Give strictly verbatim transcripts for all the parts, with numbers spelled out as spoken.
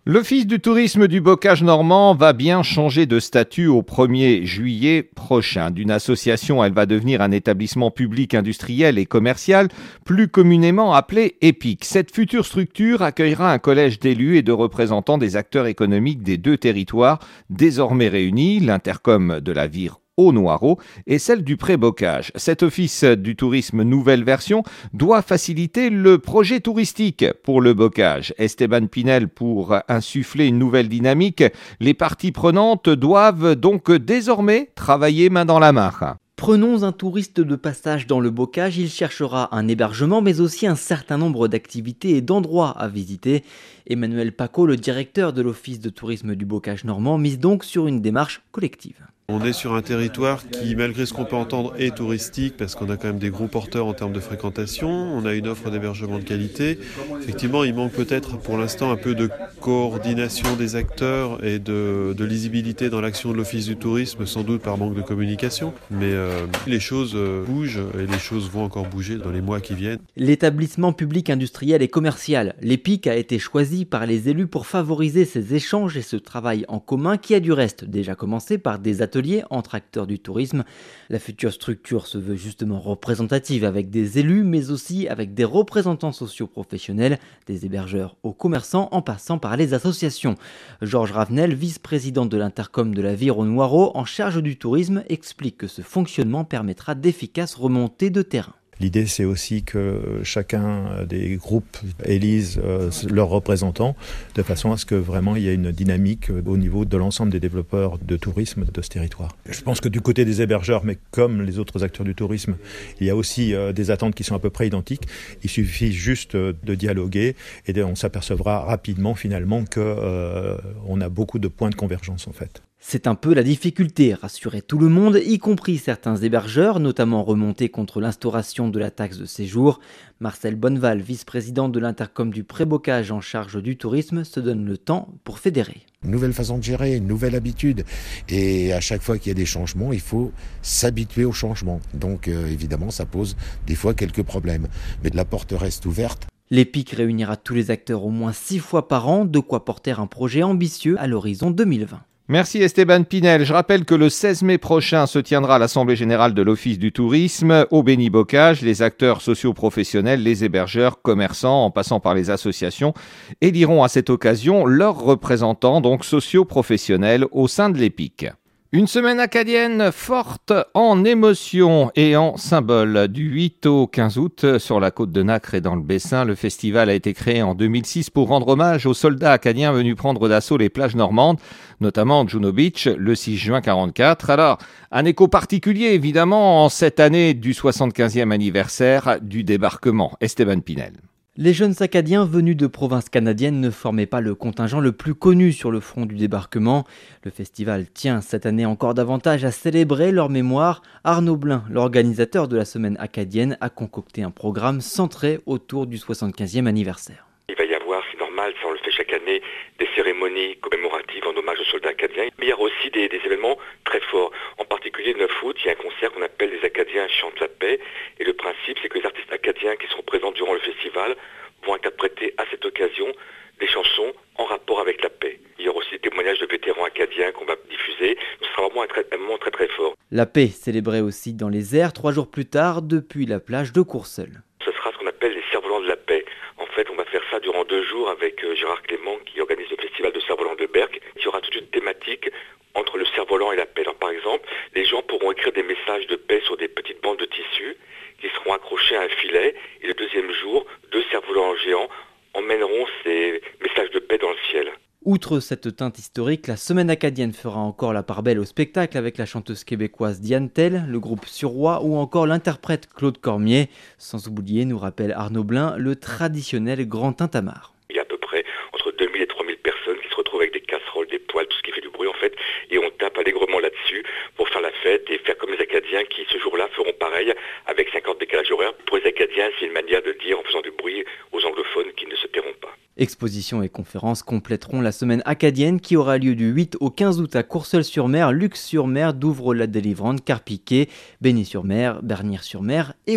L'Office du tourisme du bocage normand va bien changer de statut au premier juillet prochain. D'une association, elle va devenir un établissement public industriel et commercial, plus communément appelé EPIC. Cette future structure accueillera un collège d'élus et de représentants des acteurs économiques des deux territoires, désormais réunis, l'Intercom de la Vire au Noireau et celle du Pré-Bocage. Cet office du tourisme nouvelle version doit faciliter le projet touristique pour le bocage. Esteban Pinel, pour insuffler une nouvelle dynamique, les parties prenantes doivent donc désormais travailler main dans la main. Prenons un touriste de passage dans le bocage, il cherchera un hébergement mais aussi un certain nombre d'activités et d'endroits à visiter. Emmanuel Paco, le directeur de l'Office de tourisme du bocage normand, mise donc sur une démarche collective. On est sur un territoire qui, malgré ce qu'on peut entendre, est touristique parce qu'on a quand même des gros porteurs en termes de fréquentation, on a une offre d'hébergement de qualité. Effectivement, il manque peut-être pour l'instant un peu de coordination des acteurs et de, de lisibilité dans l'action de l'Office du tourisme, sans doute par manque de communication. Mais euh, les choses bougent et les choses vont encore bouger dans les mois qui viennent. L'établissement public industriel et commercial, l'EPIC, a été choisi par les élus pour favoriser ces échanges et ce travail en commun qui a du reste déjà commencé par des ateliers entre acteurs du tourisme. La future structure se veut justement représentative avec des élus, mais aussi avec des représentants socio-professionnels, des hébergeurs aux commerçants en passant par les associations. Georges Ravenel, vice-président de l'Intercom de la Vire au Noireau, en charge du tourisme, explique que ce fonctionnement permettra d'efficaces remontées de terrain. L'idée, c'est aussi que chacun des groupes élise euh, leurs représentants de façon à ce que vraiment il y ait une dynamique au niveau de l'ensemble des développeurs de tourisme de ce territoire. Je pense que du côté des hébergeurs, mais comme les autres acteurs du tourisme, il y a aussi euh, des attentes qui sont à peu près identiques. Il suffit juste euh, de dialoguer et de, on s'apercevra rapidement finalement qu'on euh, a beaucoup de points de convergence en fait. C'est un peu la difficulté, rassurer tout le monde, y compris certains hébergeurs, notamment remontés contre l'instauration de la taxe de séjour. Marcel Bonneval, vice-président de l'Intercom du Pré-Bocage en charge du tourisme, se donne le temps pour fédérer. Une nouvelle façon de gérer, une nouvelle habitude. Et à chaque fois qu'il y a des changements, il faut s'habituer aux changements. Donc euh, évidemment, ça pose des fois quelques problèmes. Mais la porte reste ouverte. L'EPIC réunira tous les acteurs au moins six fois par an, de quoi porter un projet ambitieux à l'horizon deux mille vingt. Merci Esteban Pinel. Je rappelle que le seize mai prochain se tiendra l'Assemblée générale de l'Office du tourisme au Béni-Bocage. Les acteurs socio-professionnels, les hébergeurs, commerçants, en passant par les associations, éliront à cette occasion leurs représentants, donc socio-professionnels, au sein de l'EPIC. Une semaine acadienne forte en émotion et en symbole. Du huit au quinze août, sur la côte de Nacre et dans le Bessin, le festival a été créé en deux mille six pour rendre hommage aux soldats acadiens venus prendre d'assaut les plages normandes, notamment Juno Beach, le six juin quarante-quatre. Alors, un écho particulier évidemment en cette année du soixante-quinzième anniversaire du débarquement. Esteban Pinel. Les jeunes Acadiens venus de provinces canadiennes ne formaient pas le contingent le plus connu sur le front du débarquement. Le festival tient cette année encore davantage à célébrer leur mémoire. Arnaud Blin, l'organisateur de la semaine acadienne, a concocté un programme centré autour du soixante-quinzième anniversaire. Il va y avoir, c'est normal, ça on le fait chaque année, des cérémonies commémoratives en hommage aux soldats acadiens. Mais il y aura aussi des, des événements très forts. En particulier le neuf août, il y a un concert qu'on appelle Les Acadiens chantent la paix. Et le principe, c'est que les artistes acadiens qui seront présents durant le festival vont interpréter à cette occasion des chansons en rapport avec la paix. Il y aura aussi des témoignages de vétérans acadiens qu'on va diffuser. Ce sera vraiment un, très, un moment très très fort. La paix célébrée aussi dans les airs trois jours plus tard depuis la plage de Courseulles. Ce sera ce qu'on appelle les cerfs-volants de la paix. En fait, on va faire ça durant deux jours avec euh, Gérard Clément qui organise le festival de cerfs-volants de Berck. Il y aura toute une thématique entre le cerf-volant et la paix. Alors, par exemple, les gens pourront écrire des messages de paix sur des petites bandes de tissu qui seront accrochés à un filet. Et le deuxième jour, deux cerfs-volants géants emmèneront ces messages de paix dans le ciel. Outre cette teinte historique, la semaine acadienne fera encore la part belle au spectacle avec la chanteuse québécoise Diane Tell, le groupe Surroi ou encore l'interprète Claude Cormier. Sans oublier, nous rappelle Arnaud Blin, le traditionnel grand tintamarre. Il y a à peu près entre deux mille et trois mille personnes qui se retrouvent avec des casseroles, des poêles, tout ce qui fait du bruit en fait, et on tape allègrement là-dessus pour faire la fête et faire comme les Acadiens qui ce jour-là feront pareil avec cinquante décalages horaires. Pour les Acadiens, c'est une manière de dire en faisant du bruit aux anglophones qui ne se tairont pas. Expositions et conférences compléteront la semaine acadienne qui aura lieu du huit au quinze août à Courseulles-sur-Mer, Luc-sur-Mer, Douvres-la-Délivrante, Carpiquet, Bény-sur-Mer, Bernières-sur-Mer et Auty.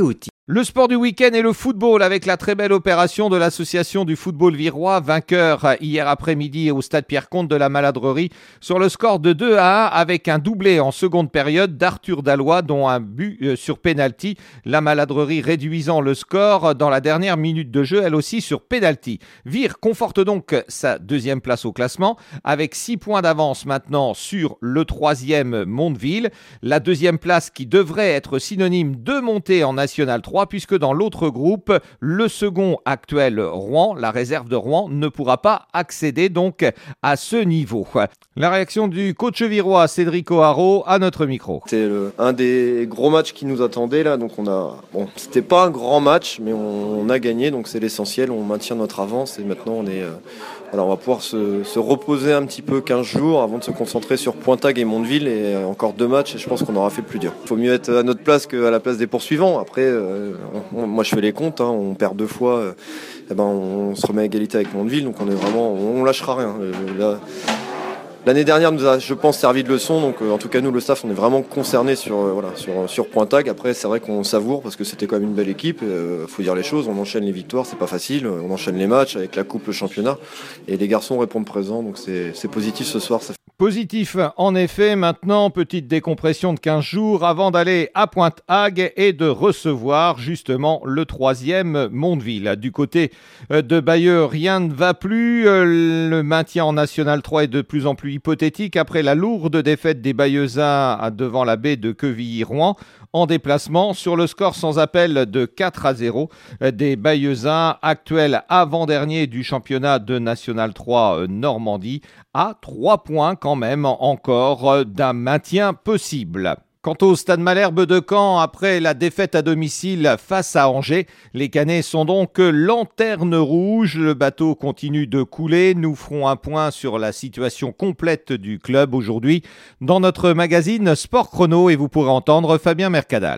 Le sport du week-end et le football avec la très belle opération de l'association du football virois, vainqueur hier après-midi au stade Pierre-Comte de la Maladrerie sur le score de deux à un avec un doublé en seconde période d'Arthur Dallois dont un but sur pénalty. La Maladrerie réduisant le score dans la dernière minute de jeu, elle aussi sur pénalty. Vire conforte donc sa deuxième place au classement avec six points d'avance maintenant sur le troisième Mondeville. La deuxième place qui devrait être synonyme de montée en National trois puisque dans l'autre groupe, le second actuel Rouen, la réserve de Rouen, ne pourra pas accéder donc à ce niveau. La réaction du coach virois Cédric O'Haraud à notre micro. C'était le, un des gros matchs qui nous attendait là, donc on a, bon, c'était pas un grand match, mais on, on a gagné, donc c'est l'essentiel. On maintient notre avance et maintenant on est, euh, voilà, on va pouvoir se, se reposer un petit peu quinze jours avant de se concentrer sur Pointag et Mondeville et euh, encore deux matchs et je pense qu'on aura fait le plus dur. Il faut mieux être à notre place qu'à la place des poursuivants. Après. Euh, On, on, moi je fais les comptes, hein, on perd deux fois, euh, eh ben on, on se remet à égalité avec Mondeville, donc on est vraiment, on, on lâchera rien. Euh, là, l'année dernière nous a, je pense, servi de leçon, donc euh, en tout cas nous le staff, on est vraiment concernés sur, euh, voilà, sur, sur Pointag. Après c'est vrai qu'on savoure parce que c'était quand même une belle équipe. Il euh, faut dire les choses, on enchaîne les victoires, c'est pas facile, on enchaîne les matchs avec la coupe, le championnat, et les garçons répondent présents, donc c'est, c'est positif ce soir. Ça fait... Positif, en effet. Maintenant, petite décompression de quinze jours avant d'aller à Pointe-Hague et de recevoir justement le troisième Mondeville. Du côté de Bayeux, rien ne va plus. Le maintien en National trois est de plus en plus hypothétique après la lourde défaite des Bayeuxins devant la baie de Quevilly-Rouen en déplacement sur le score sans appel de quatre à zéro des Bayeuxins, actuels avant-dernier du championnat de National trois Normandie, à trois points quand même encore d'un maintien possible. Quant au Stade Malherbe de Caen, après la défaite à domicile face à Angers, les Canets sont donc lanterne rouge. Le bateau continue de couler. Nous ferons un point sur la situation complète du club aujourd'hui dans notre magazine Sport Chrono et vous pourrez entendre Fabien Mercadal.